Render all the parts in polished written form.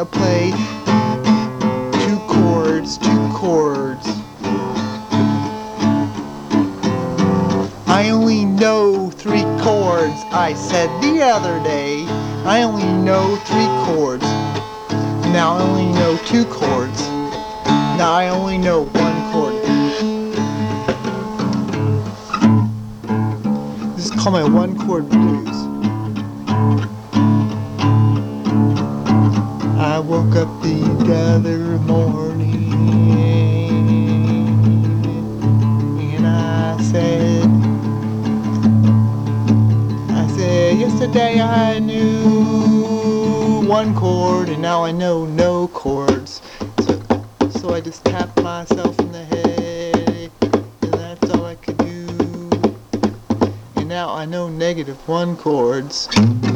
to play two chords. I only know 3 chords, I said the other day. I only know 3 chords. Now I only know 2 chords. Now I only know 1 chord. This is called my 1 chord blues. I woke up the other morning and I said, yesterday I knew 1 chord and now I know no chords. So I just tapped myself in the head and that's all I could do. And now I know -1 chords.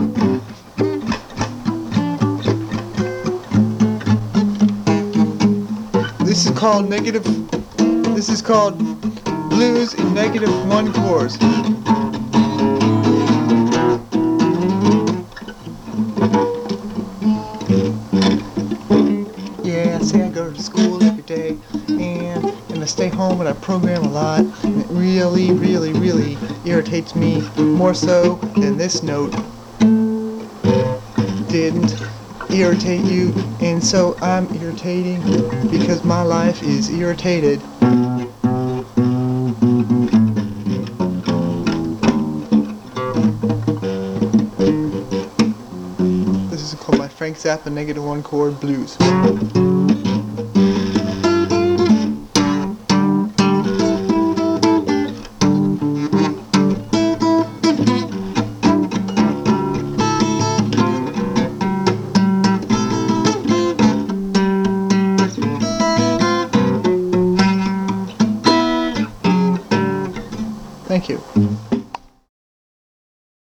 This is called blues in -1 chords. Yeah, I say I go to school every day and I stay home and I program a lot, and it really irritates me more so than this note didn't irritate you, and so I'm irritating because my life is irritated. This is called my Frank Zappa -1 chord blues.